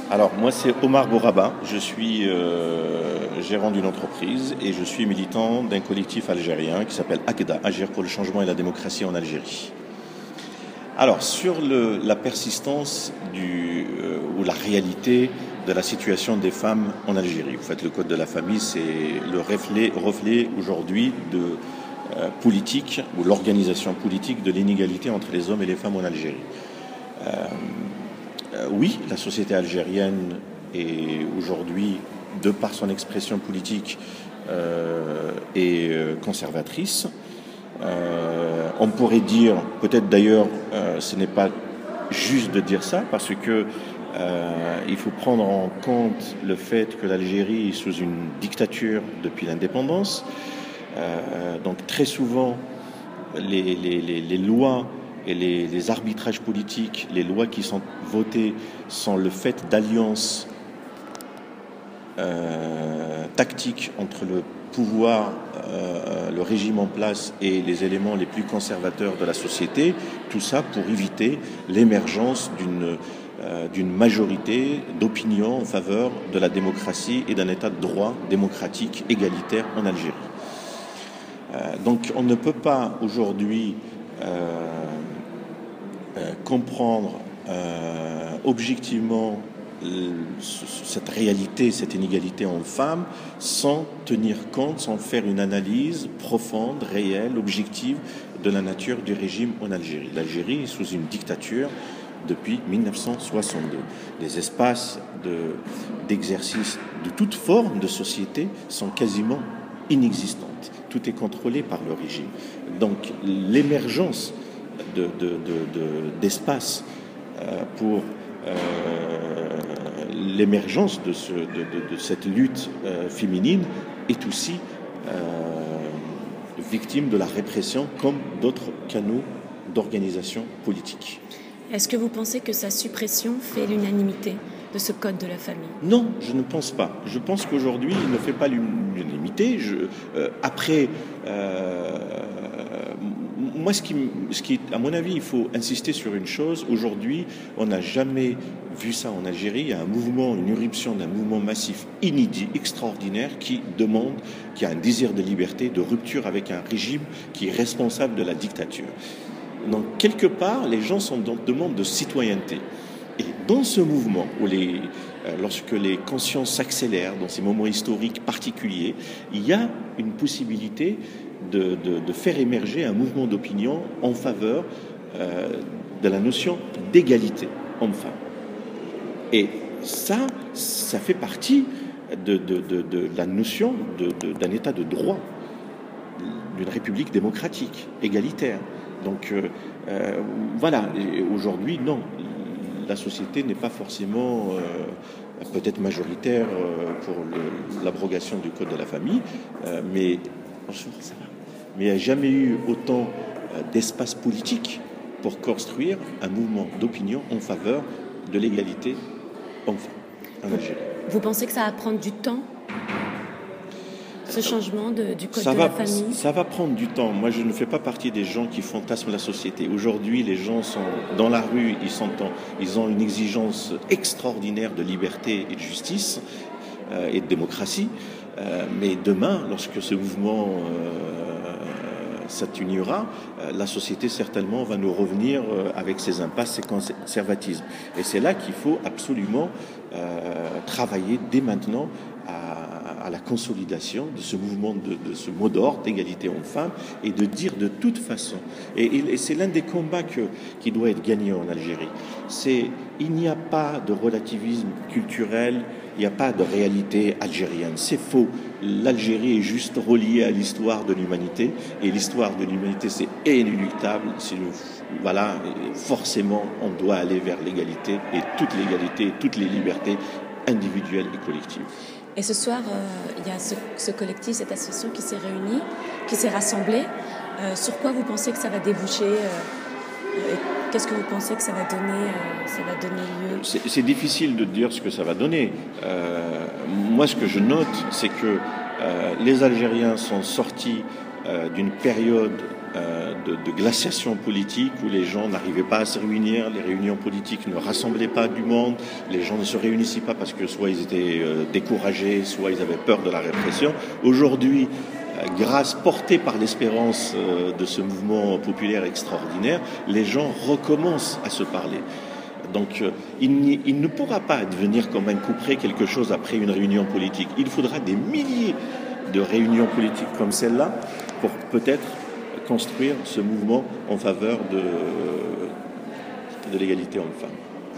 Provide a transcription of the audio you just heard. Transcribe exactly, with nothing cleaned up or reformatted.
Alors, moi, c'est Omar Bouraba. Je suis euh, gérant d'une entreprise et je suis militant d'un collectif algérien qui s'appelle ACDA, Agir pour le changement et la démocratie en Algérie. Alors, sur le, la persistance du, euh, ou la réalité de la situation des femmes en Algérie. En fait, le Code de la famille, c'est le reflet, reflet aujourd'hui de euh, politique ou l'organisation politique de l'inégalité entre les hommes et les femmes en Algérie. Euh, euh, oui, la société algérienne est aujourd'hui, de par son expression politique, euh, est conservatrice. Euh, on pourrait dire, peut-être d'ailleurs, euh, ce n'est pas juste de dire ça, parce que euh, il faut prendre en compte le fait que l'Algérie est sous une dictature depuis l'indépendance. Euh, donc très souvent, les, les, les, les lois et les, les arbitrages politiques, les lois qui sont votées sont le fait d'alliances euh, tactiques entre le pouvoir, euh, le régime en place et les éléments les plus conservateurs de la société, tout ça pour éviter l'émergence d'une euh, d'une majorité d'opinion en faveur de la démocratie et d'un état de droit démocratique égalitaire en Algérie. Euh, donc on ne peut pas aujourd'hui euh, euh, comprendre euh, objectivement cette réalité, cette inégalité en femmes, sans tenir compte, sans faire une analyse profonde, réelle, objective de la nature du régime en Algérie. L'Algérie est sous une dictature depuis mille neuf cent soixante-deux. Les espaces de, d'exercice de toute forme de société sont quasiment inexistantes. Tout est contrôlé par le régime. Donc l'émergence de, de, de, de, d'espaces euh, pour euh, l'émergence de, ce, de, de, de cette lutte euh, féminine est aussi euh, victime de la répression comme d'autres canaux d'organisation politique. Est-ce que vous pensez que sa suppression fait l'unanimité de ce code de la famille? Non, je ne pense pas. Je pense qu'aujourd'hui, il ne fait pas l'unanimité. Je, euh, après, euh, moi, ce qui, ce qui, à mon avis, il faut insister sur une chose. Aujourd'hui, on n'a jamais vu ça en Algérie. Il y a un mouvement, une éruption d'un mouvement massif inédit, extraordinaire, qui demande, qui a un désir de liberté, de rupture avec un régime qui est responsable de la dictature. Donc, quelque part, les gens sont en demande de citoyenneté. Et dans ce mouvement, où les, euh, lorsque les consciences s'accélèrent, dans ces moments historiques particuliers, il y a une possibilité de, de, de faire émerger un mouvement d'opinion en faveur euh, de la notion d'égalité homme-femme. Et ça, ça fait partie de, de, de, de la notion de, de, d'un état de droit, d'une république démocratique, égalitaire. Donc euh, euh, voilà, et aujourd'hui, non. La société n'est pas forcément euh, peut-être majoritaire euh, pour le, l'abrogation du Code de la famille, euh, mais, ça va. mais il n'y a jamais eu autant euh, d'espace politique pour construire un mouvement d'opinion en faveur de l'égalité homme-femme en Algérie. Vous pensez que ça va prendre du temps, ce changement de, du Code ça de va, la famille? Ça va prendre du temps. Moi, je ne fais pas partie des gens qui fantasment la société. Aujourd'hui, les gens sont dans la rue, ils, sont en, ils ont une exigence extraordinaire de liberté et de justice euh, et de démocratie. Euh, mais demain, lorsque ce mouvement euh, s'atténuera, euh, la société certainement va nous revenir euh, avec ses impasses, ses conservatismes. Et c'est là qu'il faut absolument euh, travailler dès maintenant à, à la consolidation de ce mouvement, de, de ce mot d'ordre d'égalité homme-femme, et de dire de toute façon, et, et c'est l'un des combats que, qui doit être gagné en Algérie, c'est il n'y a pas de relativisme culturel, il n'y a pas de réalité algérienne, c'est faux. L'Algérie est juste reliée à l'histoire de l'humanité, et l'histoire de l'humanité c'est inéluctable, c'est le, voilà, forcément on doit aller vers l'égalité, et toute l'égalité, toutes les libertés individuelles et collectives. Et ce soir, euh, il y a ce, ce collectif, cette association qui s'est réunie, qui s'est rassemblée. Euh, sur quoi vous pensez que ça va déboucher euh, euh, Qu'est-ce que vous pensez que ça va donner, euh, ça va donner lieu? c'est, c'est difficile de dire ce que ça va donner. Euh, moi, ce que je note, c'est que euh, les Algériens sont sortis euh, d'une période euh, de, de glaciation politique où les gens n'arrivaient pas à se réunir, les réunions politiques ne rassemblaient pas du monde, les gens ne se réunissaient pas parce que soit ils étaient euh, découragés, soit ils avaient peur de la répression. Aujourd'hui, euh, grâce portée par l'espérance euh, de ce mouvement populaire extraordinaire, les gens recommencent à se parler. Donc, euh, il, il ne pourra pas devenir comme un couperet quelque chose après une réunion politique. Il faudra des milliers de réunions politiques comme celle-là pour peut-être construire ce mouvement en faveur de, de l'égalité homme-femme.